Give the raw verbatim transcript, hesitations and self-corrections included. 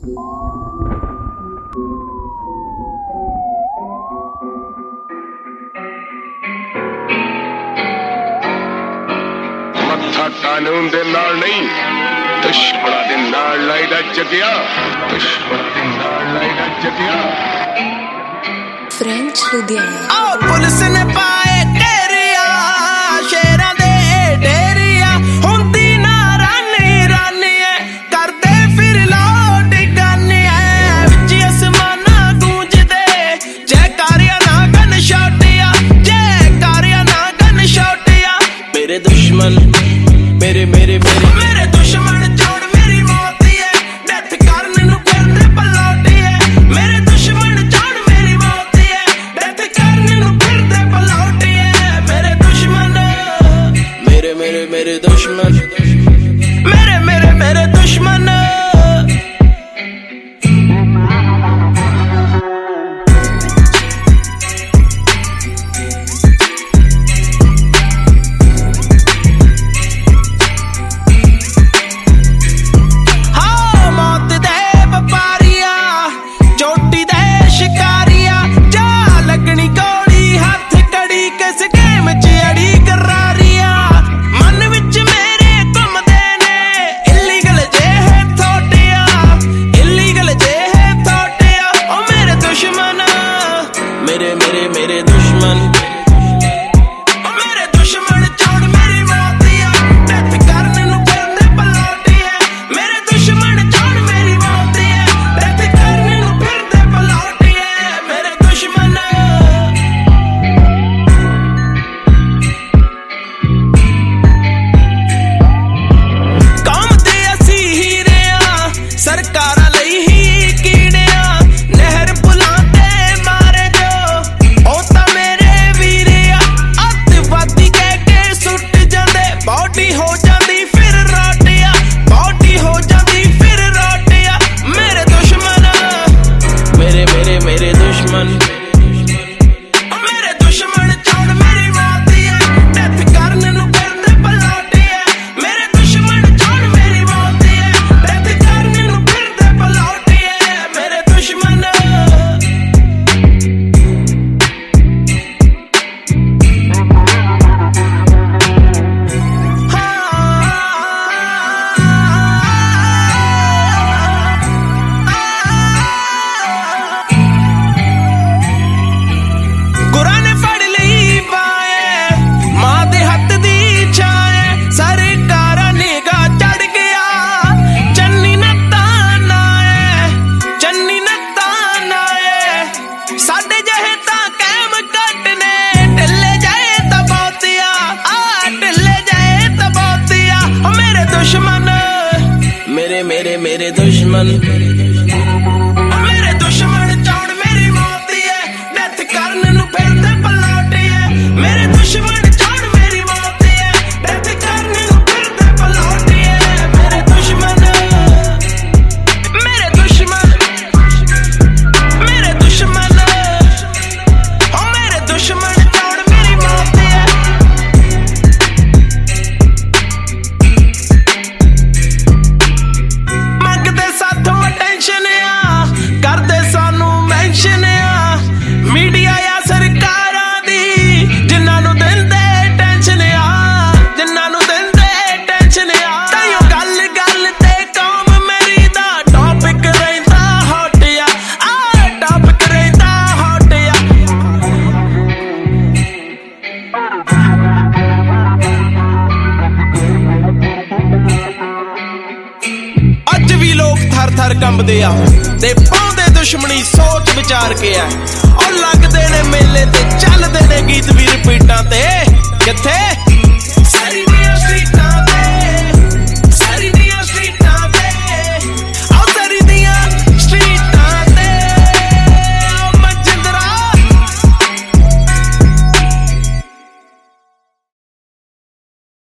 ਮੱਥਾ ਕਾਨੂੰਨ ਦੇ ਨਾਲ ਨਹੀਂ, ਦੁਸ਼ਮਣਾਂ ਦੇ ਨਾਲ ਲਾਈਦਾ ਜਗਿਆ, ਦੁਸ਼ਮਣਾਂ ਦੇ ਨਾਲ ਲਾਈਦਾ ਜਗਿਆ। ਫ੍ਰੈਂਚ ਲੁਧਿਆਣਾ। ਆਹ ਪੁਲਿਸ ਨੇ ਪਾਏ ਢੇਰੀਆ, ਸ਼ੇਰਾਂ ਦੇ ਢੇਰੀਆ, ਹੁੰਦੀ ਨਾ ਰਾਨੀ ਰਾਨੀ ਐ, ਕਰਦੇ ਫਿਰ ਲੋਟ ਗਾਨੀ ਐ, ਵਿੱਚ ਅਸਮਾਨਾਂ ਗੂੰਜਦੇ ਜੈਕਾਰਿਆਂ ਨਾ ਗਨ ਸ਼ਾਟਿਆ, ਜੈਕਾਰਿਆਂ ਨਾ ਗਨ ਸ਼ਾਟਿਆ। ਮੇਰੇ ਦੁਸ਼ਮਣ ਮੇਰੇ ਮੇਰੇ ਮੇਰੇ ਮੇਰੇ ਦੁਸ਼ਮਣ ਚੋੜ ਮੇਰੀ ਮੌਤ ਐ, ਡੈਥ ਕਰਨ ਨੂੰ ਫਿਰਦੇ ਪਲੋਟੀ ਐ। ਮੇਰੇ ਦੁਸ਼ਮਣ ਚੋੜ ਮੇਰੀ ਮੌਤ ਐ, ਡੈਥ ਕਰਨ ਨੂੰ ਫਿਰਦੇ ਪਲੋਟੀ ਐ। ਮੇਰੇ ਦੁਸ਼ਮਣ ਮੇਰੇ ਮੇਰੇ ਮੇਰੇ ਦੁਸ਼ਮਣ ਮੇਰੇ ਮੇਰੇ ਮੇਰੇ ਦੁਸ਼ਮਣ। ਮੇਰੇ ਮੇਰੇ ਮੇਰੇ ਦੁਸ਼ਮਣ ਮੇਰੇ ਦੁਸ਼ਮਣ ਚੋੜ ਮੇਰੀ ਮੌਤ ਐ, ਡੈਥ ਕਰਨ ਨੂੰ ਫਿਰਦੇ ਪਲੋਟੀ ਐ। ਮੇਰੇ ਦੁਸ਼ਮਣ ਚੋੜ ਮੇਰੀ ਮੌਤ ਐ, ਡੈਥ ਕਰਨ ਨੂੰ ਫਿਰਦੇ ਪਲੋਟੀ ਐ। ਮੇਰੇ ਦੁਸ਼ਮਣ ਕੌਮ ਦੇ ਅਸੀਂ ਹੀਰੇ ਆ, ਸਰਕਾਰਾਂ ਲਈ ਹੀ ਕੀੜੇ ਆ, ਨਹਿਰ ਪੁਲਾਂ ਤੇ ਮਾਰੇ ਉਹ ਤਾਂ ਮੇਰੇ ਵੀਰੇ ਆ। ਅੱਤਵਾਦੀ ਕਹਿ ਕੇ ਸੁੱਟ ਜਾਂਦੇ, ਬੌਡੀ ਹੋ ਜਾਂਦੀ ਫਿਰ ਰੋਟਿਆ, ਬੌਡੀ ਹੋ ਜਾਂਦੀ ਫਿਰ ਰੋਟਿਆ। ਮੇਰੇ ਦੁਸ਼ਮਣ ਮੇਰੇ ਮੇਰੇ ਮੇਰੇ ਦੁਸ਼ਮਣ ਮੇਰੇ ਦੁਸ਼ਮਣ ਚੋੜ ਮੇਰੀ ਮੌਤ ਐ, ਡੈਥ ਕਰਨ ਨੂੰ ਫਿਰਦੇ ਪਲੋਟੀ ਐ। ਮੇਰੇ ਦੁਸ਼ਮਣ ਚੋੜ ਮੇਰੀ ਮੌਤ ਐ, ਡੈਥ ਕਰਨ ਨੂੰ ਫਿਰਦੇ ਪਲੋਟੀ ਐ। ਮੇਰੇ ਦੁਸ਼ਮਣ ਗੁਰਾਂ ਨੇ ਫੜ ਲਈ ਪਾਏ, ਮਾਂ ਦੇ ਹੱਥ ਦੀ ਛਾਏ, ਸਰਕਾਰਾਂ ਨਿਗਾਹ ਚੜ ਗਿਆ, ਚੰਨੀ ਨੱਤਾਂ ਨਾਏ, ਚੰਨੀ ਨੱਤਾਂ ਨਾਏ। ਸਾਡੇ ਜਿਹੇ ਤਾਂ ਕੈਮ ਘੱਟ ਨੇ, ਢਿੱਲੇ ਜਾਏ ਤਾਂ ਬਹੁਤਿਆ, ਆ ਢਿੱਲੇ ਜਾਏ ਤਾਂ ਬਹੁਤਿਆ। ਓ ਮੇਰੇ ਦੁਸ਼ਮਣ ਮੇਰੇ ਮੇਰੇ ਮੇਰੇ ਦੁਸ਼ਮਣ ਮੇਰੇ ਦੁਸ਼ਮਣ ਚੌੜ ਮੇਰੀ ਮੌਤ ਐ, ਡੈਥ ਕਰਨ ਨੂੰ ਫਿਰਦੇ ਪਲੋਟੀ ਐ। ਮੇਰੇ ਦੁਸ਼ਮਣ ਚੌੜ ਮੇਰੀ ਮੌਤ ਐ, ਡੈਥ ਕਰਨ ਨੂੰ ਫਿਰਦੇ ਪਲੋਟੀ ਐ। ਮੇਰੇ ਦੁਸ਼ਮਣ ਮੇਰੇ ਦੁਸ਼ਮਣ ਮੇਰੇ ਦੁਸ਼ਮਣ ਓ ਮੇਰੇ ਦੁਸ਼ਮਣ ਚੌੜ ਮੇਰੀ ਮੌਤ ਐ। ਮੰਗਦੇ ਸਾਥੋਂ ਅਟੈਂਸ਼ਨ ਆ, ਕਰਦੇ ਸਾਨੂੰ ਮੈਂਸ਼ਨ ਆ, ਮੀਡੀਆ ਆ ਸਰਕਾਰਾਂ ਦੀ, ਜਿਨ੍ਹਾਂ ਨੂੰ ਦਿੰਦੇ ਟੈਨਸ਼ਨ ਆ, ਜਿਨ੍ਹਾਂ ਨੂੰ ਦਿੰਦੇ ਟੈਨਸ਼ਨ ਆ। ਤਾਈਓ ਗੱਲ ਗੱਲ ਤੇ ਕੌਮ ਮੇਰੀ ਦਾ ਟੌਪਿਕ ਰਹਿੰਦਾ ਹੌਟ ਆ, ਆ ਟੌਪਿਕ ਰਹਿੰਦਾ ਹੌਟ ਆ। ਅੱਜ ਵੀ ਲੋਕ ਥਰ ਥਰ ਕੰਬਦੇ ਆ ਤੇ ਪਾਉਂਦੇ ਦੁਸ਼ਮਣੀ ਸੋਚ ਵਿਚਾਰ ਕੇ ਆ। ਉਹ ਲੱਗਦੇ ਨੇ ਮੇਲੇ ਤੇ ਚੱਲਦੇ ਨੇ ਗੀਤ ਵੀ ਰਿਪੀਟਾਂ ਤੇ, ਕਿੱਥੇ